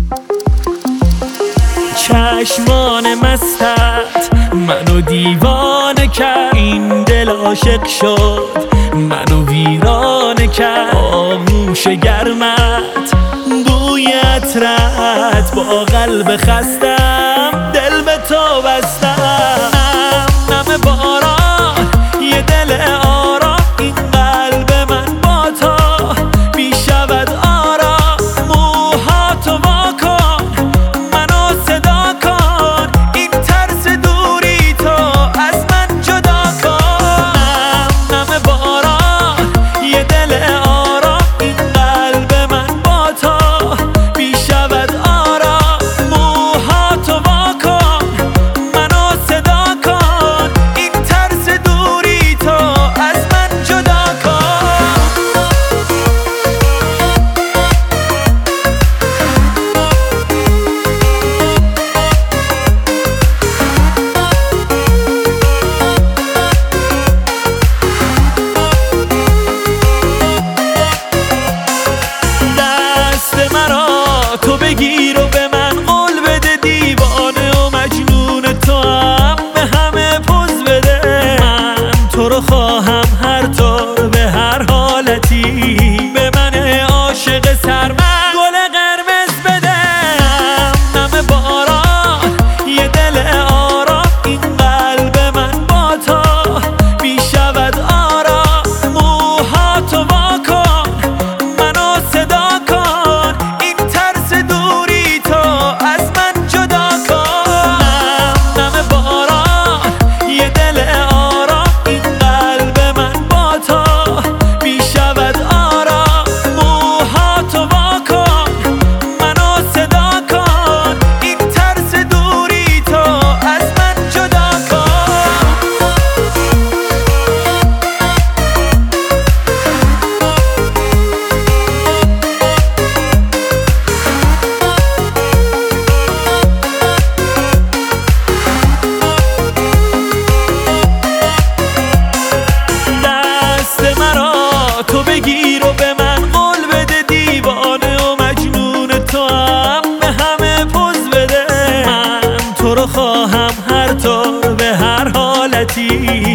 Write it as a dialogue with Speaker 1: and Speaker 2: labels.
Speaker 1: چشمان مستت منو دیوانه کرد، این دل عاشق شد منو ویرانه کرد. آغوش گرمت، بوی عطرت، با قلب خستم دل به تو بستم. نم باران یه دل آرام، این قلب من با تو بی شود آرام. موهاتو وا کن منو صدا کن، این ترس دوری تو از من جدا کن. نم باران یه دل آرام، این قلب من با تو بی شود آرام. موهاتو وا کن منو صدا کن، این ترس دوری تو از من جدا کن. دست مرا تو بگیر و به من قول بده، دیوانه و مجنون تو هم به همه پوز بده. من تو رو خواهم هر طور به هر حالتی، به من عاشق سرمست گل قرمز بده. نم باران یه دل آرام، این قلب من با تو بی شود آرام. موهاتو وا کن منو صدا کن، این ترس دوری تو از من جدا کن. نم باران یه دل آرام، این قلب من با تو بی شود آرام. موهاتو وا کن منو صدا کن، این ترس دوری تو از من جدا کن. دست مرا تو بگیر و به من قول بده، دیوانه و مجنون تو هم به همه پوز بده. من تو رو خواهم هر طور به هر حالتی،